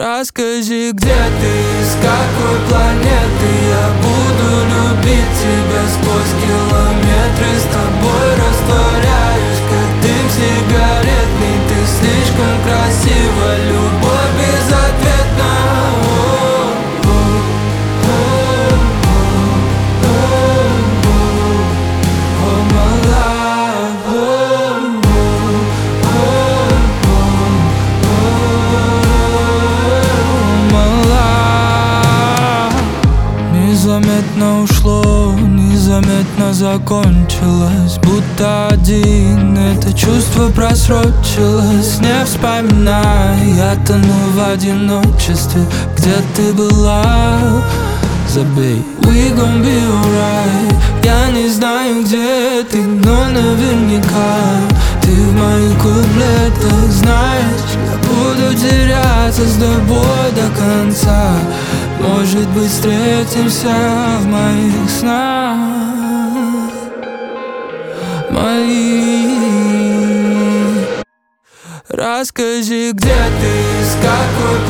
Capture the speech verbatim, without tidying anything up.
Расскажи, где ты, с какой планеты. Я буду любить тебя сквозь километры. С тобой растворяюсь, как дым сигаретный. Ты слишком красива, любовь безответна. Незаметно ушло, незаметно закончилось. Будто один это чувство просрочилось. Не вспоминай, я тону в одиночестве. Где ты была? Забей. We gon' be alright. Я не знаю, где ты, но наверняка ты в моих куплетах. Знаешь, я буду теряться с тобой до конца. Может быть, встретимся в моих снах. Мои. Расскажи, где ты, с какой